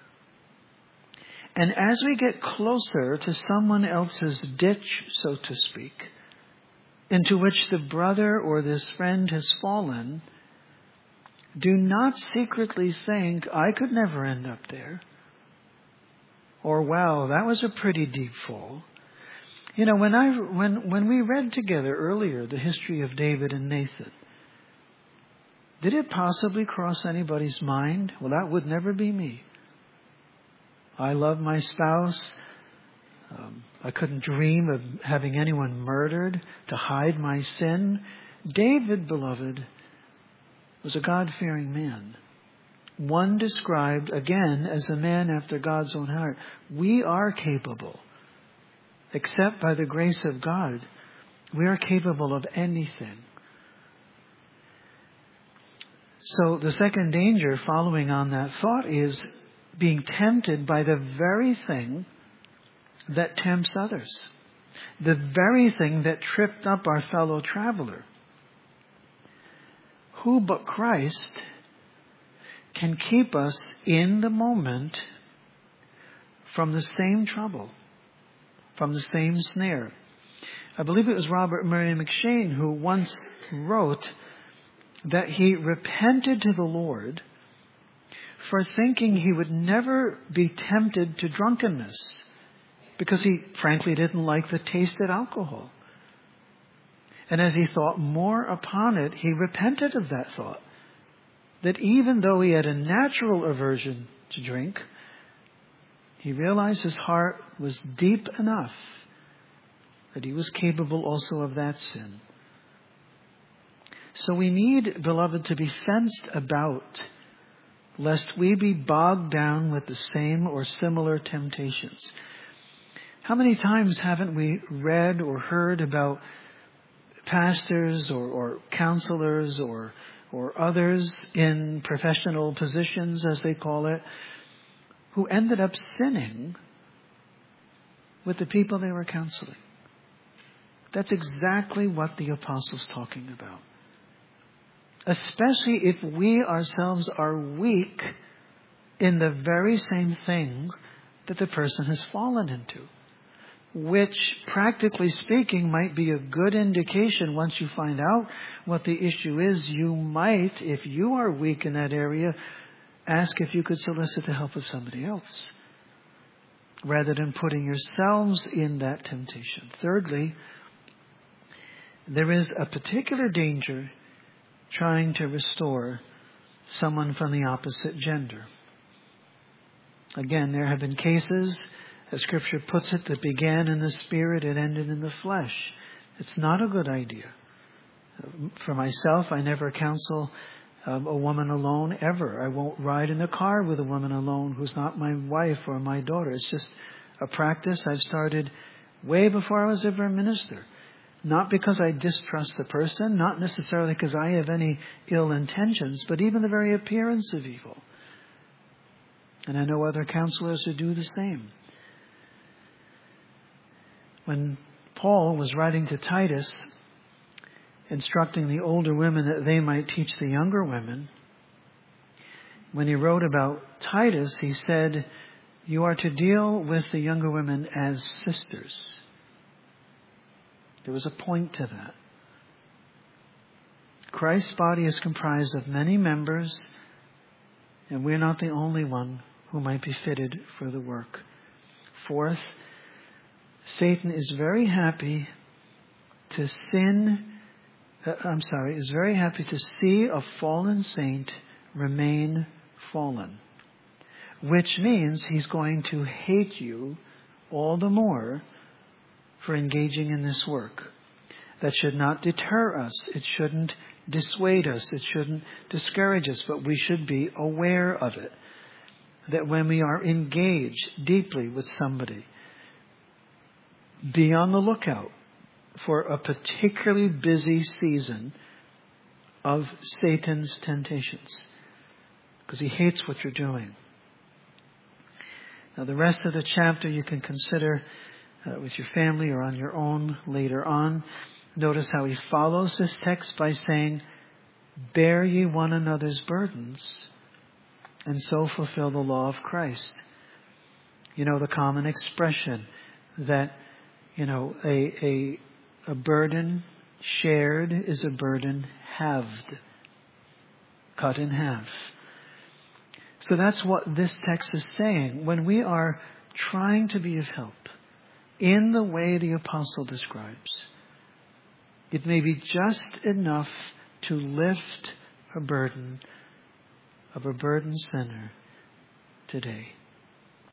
And as we get closer to someone else's ditch, so to speak, into which the brother or this friend has fallen, do not secretly think, I could never end up there. Or, wow, that was a pretty deep fall. You know, when I when when we read together earlier the history of David and Nathan, did it possibly cross anybody's mind? Well, that would never be me. I love my spouse. Um, I couldn't dream of having anyone murdered to hide my sin. David, beloved, was a God-fearing man. One described, again, as a man after God's own heart. We are capable, except by the grace of God, we are capable of anything. So the second danger following on that thought is being tempted by the very thing that tempts others. The very thing that tripped up our fellow traveler. Who but Christ can keep us in the moment from the same trouble, from the same snare? I believe it was Robert Murray McShane who once wrote that he repented to the Lord for thinking he would never be tempted to drunkenness, because he frankly didn't like the taste of alcohol. And as he thought more upon it, he repented of that thought. That even though he had a natural aversion to drink, he realized his heart was deep enough that he was capable also of that sin. So we need, beloved, to be fenced about, lest we be bogged down with the same or similar temptations. How many times haven't we read or heard about pastors or, or counselors or or others in professional positions, as they call it, who ended up sinning with the people they were counseling? That's exactly what the apostle's talking about. Especially if we ourselves are weak in the very same thing that the person has fallen into. Which, practically speaking, might be a good indication once you find out what the issue is. You might, if you are weak in that area, ask if you could solicit the help of somebody else. rather than putting yourselves in that temptation. Thirdly, there is a particular danger trying to restore someone from the opposite gender. Again, there have been cases, as Scripture puts it, that began in the spirit and ended in the flesh. It's not a good idea. For myself, I never counsel um, a woman alone ever. I won't ride in a car with a woman alone who's not my wife or my daughter. It's just a practice I've started way before I was ever a minister. Not because I distrust the person, not necessarily because I have any ill intentions, but even the very appearance of evil. And I know other counselors who do the same. When Paul was writing to Titus, instructing the older women that they might teach the younger women, when he wrote about Titus, he said, you are to deal with the younger women as sisters. There was a point to that. Christ's body is comprised of many members, and we're not the only one who might be fitted for the work. Fourth, Satan is very happy to sin, uh, I'm sorry, is very happy to see a fallen saint remain fallen, which means he's going to hate you all the more for engaging in this work. That should not deter us. It shouldn't dissuade us. It shouldn't discourage us, but we should be aware of it. That when we are engaged deeply with somebody, be on the lookout for a particularly busy season of Satan's temptations, because he hates what you're doing. Now, the rest of the chapter you can consider uh, with your family or on your own later on. Notice how he follows this text by saying, bear ye one another's burdens, and so fulfill the law of Christ. You know, the common expression that, you know, a, a, a burden shared is a burden halved, cut in half. So that's what this text is saying. When we are trying to be of help in the way the apostle describes, it may be just enough to lift a burden of a burdened sinner today.